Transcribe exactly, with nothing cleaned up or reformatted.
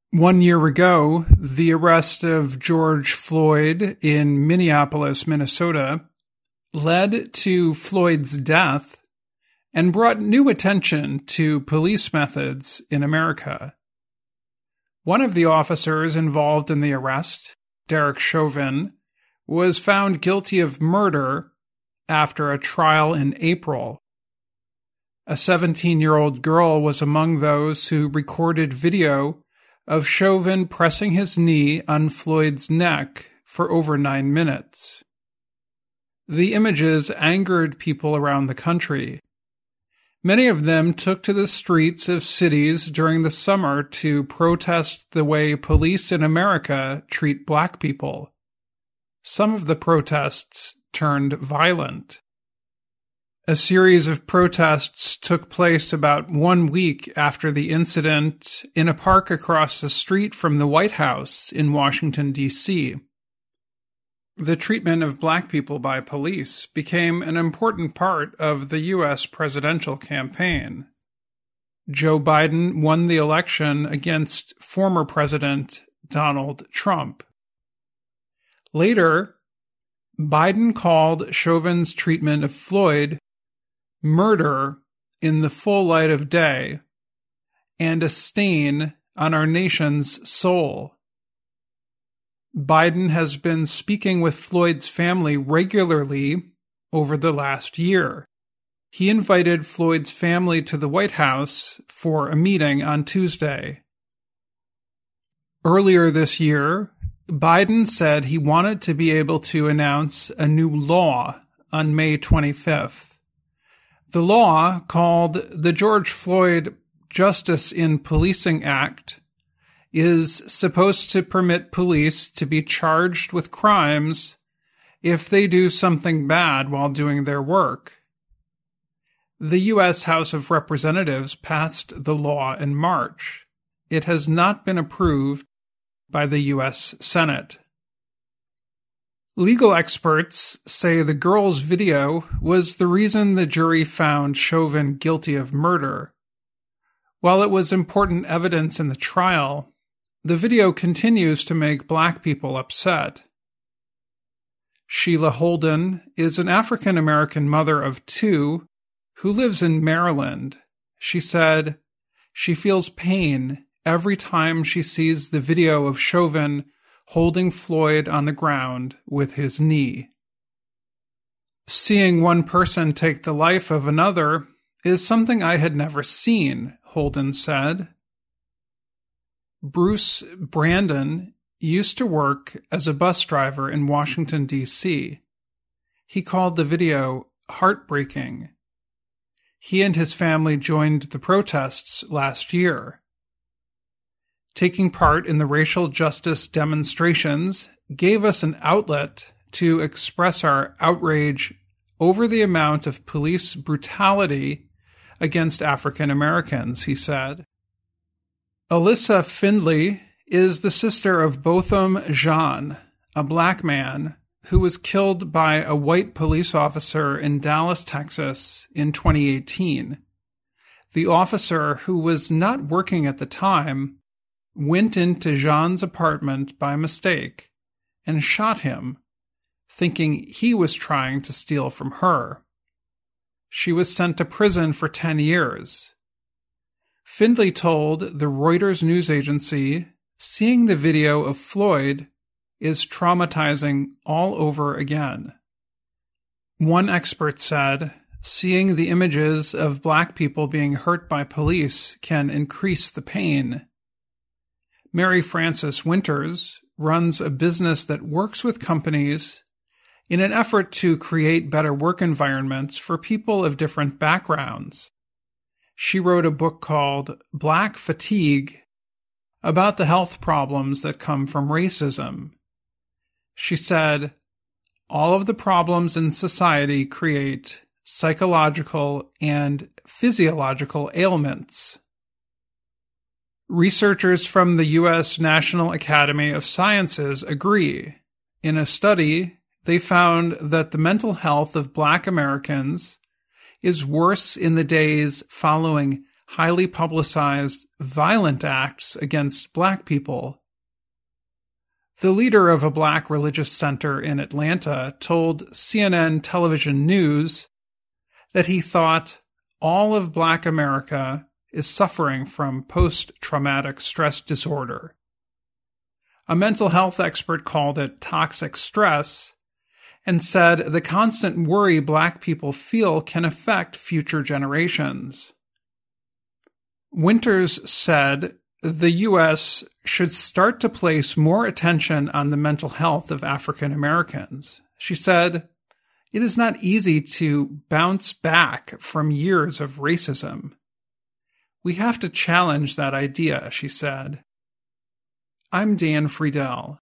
One year ago, the arrest of George Floyd in Minneapolis, Minnesota, led to Floyd's death and brought new attention to police methods in America. One of the officers involved in the arrest, Derek Chauvin, was found guilty of murder after a trial in April. A seventeen-year-old girl was among those who recorded video of Chauvin pressing his knee on Floyd's neck for over nine minutes. The images angered people around the country. Many of them took to the streets of cities during the summer to protest the way police in America treat black people. Some of the protests turned violent. A series of protests took place about one week after the incident in a park across the street from the White House in Washington, D C The treatment of black people by police became an important part of the U S presidential campaign. Joe Biden won the election against former President Donald Trump. Later, Biden called Chauvin's treatment of Floyd murder in the full light of day and a stain on our nation's soul. Biden has been speaking with Floyd's family regularly over the last year. He invited Floyd's family to the White House for a meeting on Tuesday. Earlier this year, Biden said he wanted to be able to announce a new law on May twenty-fifth. The law, called the George Floyd Justice in Policing Act, is supposed to permit police to be charged with crimes if they do something bad while doing their work. The U S House of Representatives passed the law in March. It has not been approved by the U S Senate. Legal experts say the girl's video was the reason the jury found Chauvin guilty of murder. While it was important evidence in the trial, the video continues to make black people upset. Sheila Holden is an African-American mother of two who lives in Maryland. She said she feels pain every time she sees the video of Chauvin holding Floyd on the ground with his knee. Seeing one person take the life of another is something I had never seen, Holden said. Bruce Brandon used to work as a bus driver in Washington, D C He called the video heartbreaking. He and his family joined the protests last year. Taking part in the racial justice demonstrations gave us an outlet to express our outrage over the amount of police brutality against African Americans, he said. Alyssa Findley is the sister of Botham Jean, a black man who was killed by a white police officer in Dallas, Texas in twenty eighteen. The officer, who was not working at the time, went into Jean's apartment by mistake and shot him, thinking he was trying to steal from her. She was sent to prison for ten years. Findley told the Reuters news agency, "Seeing the video of Floyd is traumatizing all over again." One expert said, "Seeing the images of black people being hurt by police can increase the pain." Mary Frances Winters runs a business that works with companies in an effort to create better work environments for people of different backgrounds. She wrote a book called Black Fatigue about the health problems that come from racism. She said, "All of the problems in society create psychological and physiological ailments." Researchers from the U S National Academy of Sciences agree. In a study, they found that the mental health of Black Americans is worse in the days following highly publicized violent acts against Black people. The leader of a Black religious center in Atlanta told C N N Television News that he thought all of Black America is suffering from post-traumatic stress disorder. A mental health expert called it toxic stress and said the constant worry Black people feel can affect future generations. Winters said the U S should start to place more attention on the mental health of African Americans. She said, "It is not easy to bounce back from years of racism. We have to challenge that idea," she said. I'm Dan Friedel.